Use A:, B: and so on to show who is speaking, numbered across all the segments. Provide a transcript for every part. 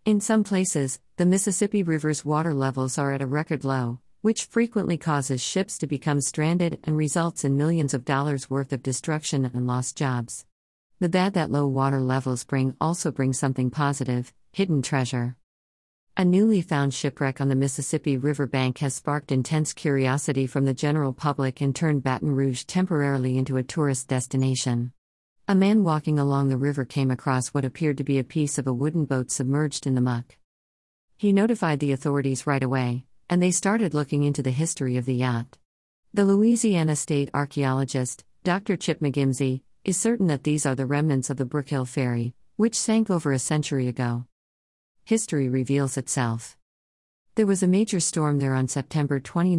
A: In some places, the Mississippi River's water levels are at a record low, which frequently causes ships to become stranded and results in millions of dollars worth of destruction and lost jobs. The bad that low water levels also bring something positive: hidden treasure. A newly found shipwreck on the Mississippi River bank has sparked intense curiosity from the general public and turned Baton Rouge temporarily into a tourist destination. A man walking along the river came across what appeared to be a piece of a wooden boat submerged in the muck. He notified the authorities right away, and they started looking into the history of the yacht. The Louisiana state archaeologist, Dr. Chip McGimsey, is certain that these are the remnants of the Brookhill Ferry, which sank over a century ago. History reveals itself. There was a major storm there on September 29,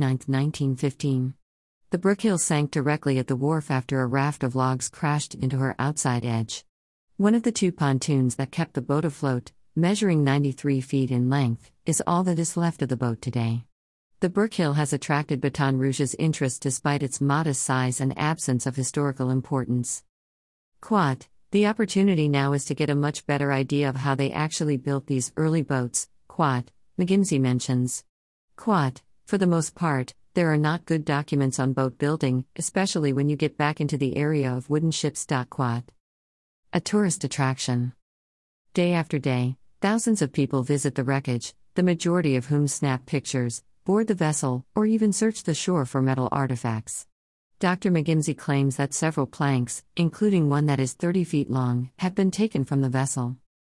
A: 1915. The Brookhill sank directly at the wharf after a raft of logs crashed into her outside edge. One of the two pontoons that kept the boat afloat, measuring 93 feet in length, is all that is left of the boat today. The Brookhill has attracted Baton Rouge's interest despite its modest size and absence of historical importance. Quote, the opportunity now is to get a much better idea of how they actually built these early boats, quote, McGimsey mentions. Quote, for the most part, there are not good documents on boat building, especially when you get back into the area of wooden ships. Quote. A tourist attraction. Day after day, thousands of people visit the wreckage, the majority of whom snap pictures, board the vessel, or even search the shore for metal artifacts. Dr. McGimsey claims that several planks, including one that is 30 feet long, have been taken from the vessel.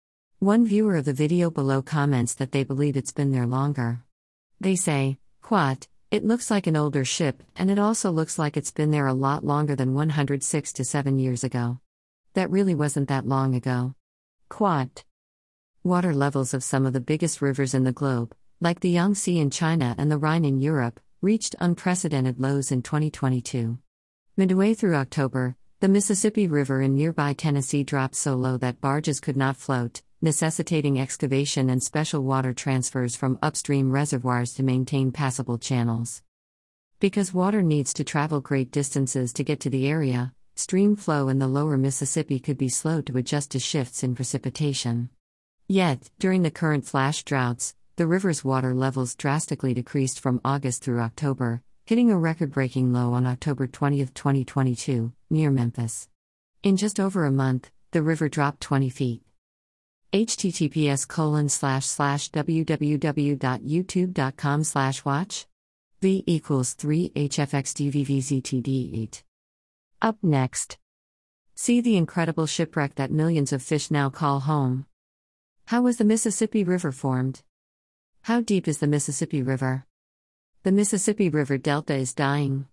A: One viewer of the video below comments that they believe it's been there longer. They say, quote, it looks like an older ship, and it also looks like it's been there a lot longer than 106 to 7 years ago. That really wasn't that long ago. Quote. Water levels of some of the biggest rivers in the globe, like the Yangtze in China and the Rhine in Europe, reached unprecedented lows in 2022. Midway through October, the Mississippi River in nearby Tennessee dropped so low that barges could not float, necessitating excavation and special water transfers from upstream reservoirs to maintain passable channels. Because water needs to travel great distances to get to the area, stream flow in the lower Mississippi could be slow to adjust to shifts in precipitation. Yet, during the current flash droughts, the river's water levels drastically decreased from August through October, hitting a record-breaking low on October 20, 2022, near Memphis. In just over a month, the river dropped 20 feet. https://www.youtube.com/watch v equals 3 hfxdvvztd8. Up next. See the incredible shipwreck that millions of fish now call home. How was the Mississippi River formed? How deep is the Mississippi River? The Mississippi River Delta is dying.